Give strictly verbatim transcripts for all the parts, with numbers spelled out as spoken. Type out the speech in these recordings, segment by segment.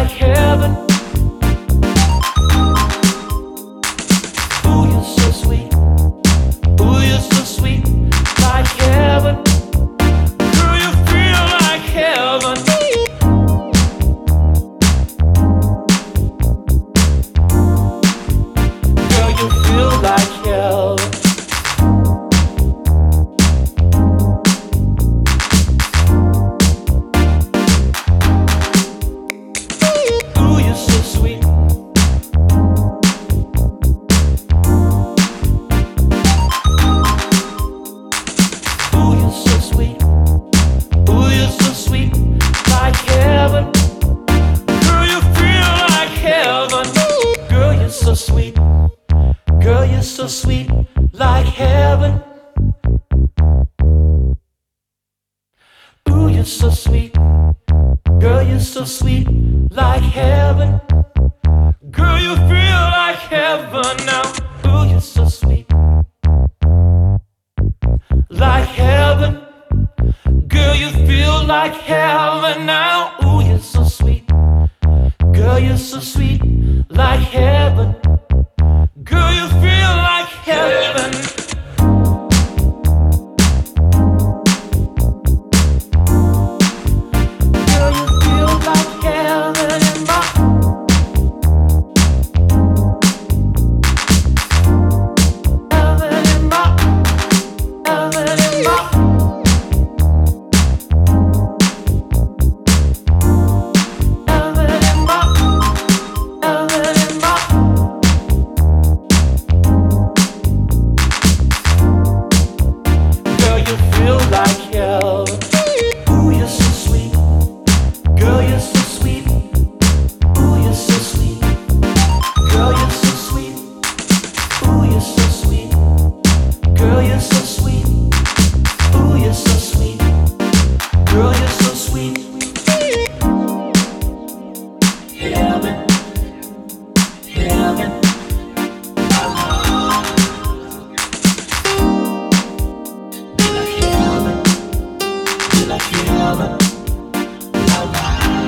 like heaven. Ooh, you're so sweet. Ooh, you're so sweet, like heaven. Girl, you feel like heaven. Girl, you feel like heaven. Ooh, you're so sweet. Ooh, you're so sweet. Ooh, you're so sweet, like heaven. Girl, you feel like heaven. Girl, you're so sweet. Girl, you're so sweet, like heaven. Ooh, you're so sweet. Girl, you're so sweet, like heaven. Girl, you feel like heaven now. Ooh, you're so sweet, like heaven. Girl, you feel like heaven now. Ooh, you're so sweet. Girl, you're so sweet, like heaven. Girl, you feel like heaven. Girl, you feel like heaven in my heaven in my heaven in my heaven in my heaven in my. Girl, you feel like heaven. Ooh, you're so sweet. Girl, you're so sweet. Ooh, you're so sweet. Girl, you're so sweet. Ooh, you're so sweet. Girl, you're so sweet. Ooh, you're so sweet. Girl, you're so sweet. Heaven, heaven. Like heaven, la la.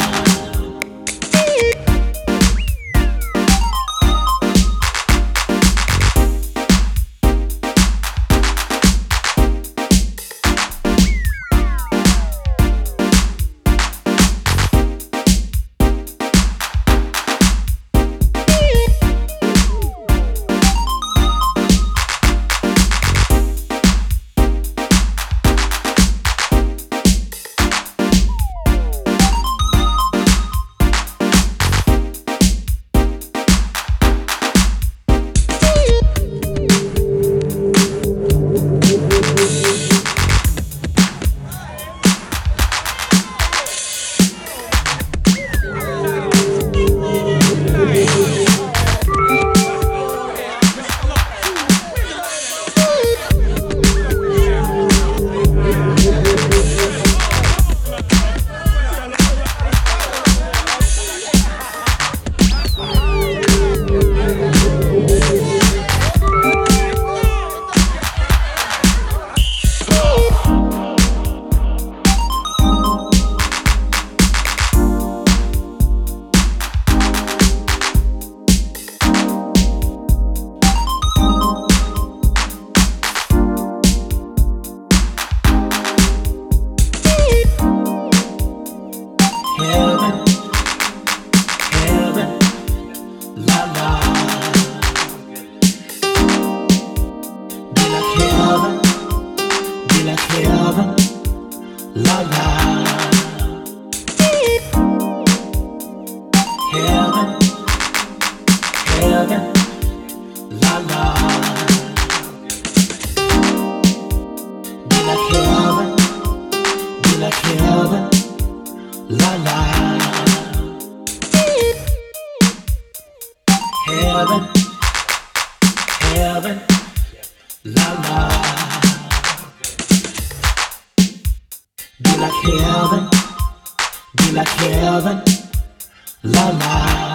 Heaven, heaven, la la. Be like heaven, be like heaven, la la. Heaven, heaven, la la. Be like heaven, be like heaven. La la. Heaven, heaven, la la. Be like heaven, be like heaven, la la.